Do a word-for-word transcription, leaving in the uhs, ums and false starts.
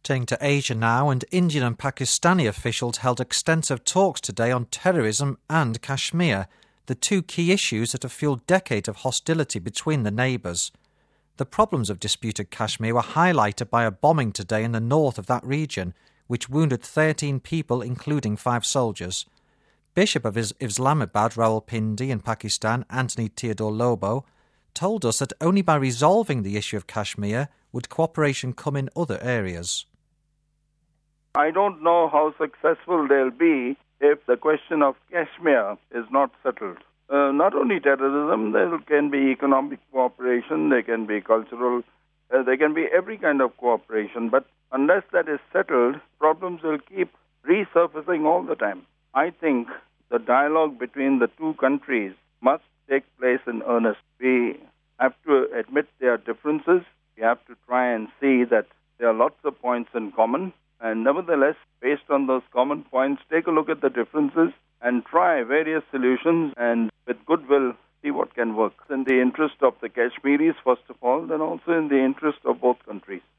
Turning to Asia now, and Indian and Pakistani officials held extensive talks today on terrorism and Kashmir, the two key issues that have fueled decades of hostility between the neighbours. The problems of disputed Kashmir were highlighted by a bombing today in the north of that region, which wounded thirteen people, including five soldiers. Bishop of Islamabad, Rawalpindi in Pakistan, Anthony Theodore Lobo, told us that only by resolving the issue of Kashmir would cooperation come in other areas. I don't know how successful they'll be if the question of Kashmir is not settled. Uh, not only terrorism, there can be economic cooperation, there can be cultural, uh, there can be every kind of cooperation. But unless that is settled, problems will keep resurfacing all the time. I think the dialogue between the two countries must take place in earnest. We have to admit there are differences. We have to try and see that there are lots of points in common. And nevertheless, based on those common points, take a look at the differences and try various solutions and with goodwill see what can work. In the interest of the Kashmiris, first of all, then also in the interest of both countries.